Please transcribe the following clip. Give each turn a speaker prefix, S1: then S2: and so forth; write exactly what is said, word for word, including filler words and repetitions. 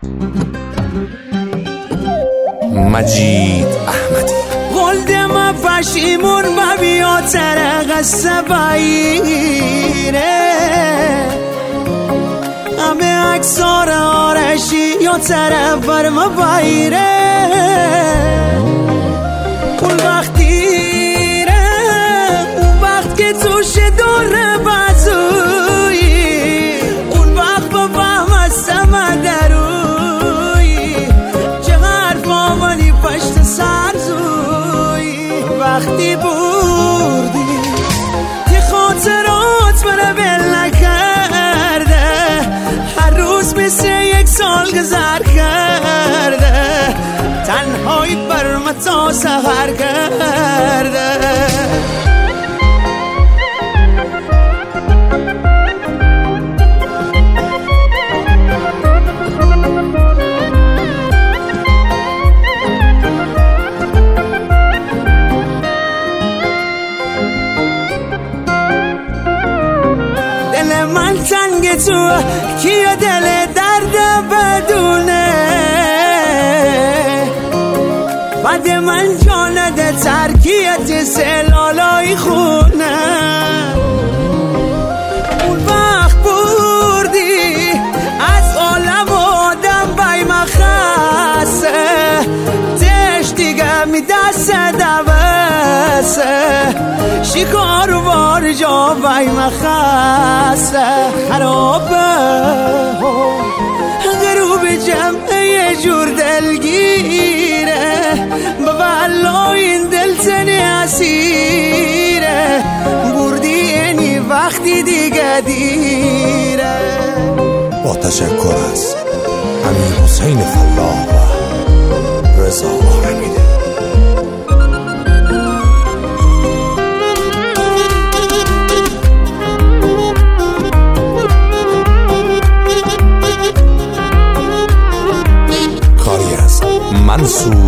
S1: مجید احمدی.
S2: قلدم پشیمون و بیا ترق سباییره همه اکسار آرشی یا طرف برم بایره اون وقتی ره اون وقت که توش دور بازویی اون وقت با فهم هستم درویی چه حرفا ولی پشت سرزویی وقتی بردی که خاطرات منو بل نکرده هر روز مثل یک سال گذر کرده تنهایی برم تا سحر کرده دل من تنگ تو کیا دل درد بدونه بعد من جانده ترکیت سلالای خونه اون وقت بردی از عالم آدم بای مخصه تش دیگه می دست دوسته شکار وار جا بای مخصه خرابه غروب جمعه یه جور دلگیره والله این دل تنی اسیره بردی اینی وقتی دیگه دیره.
S1: با تشکر از امیر حسین فلاح و رضا آرمیده. کاری از منصور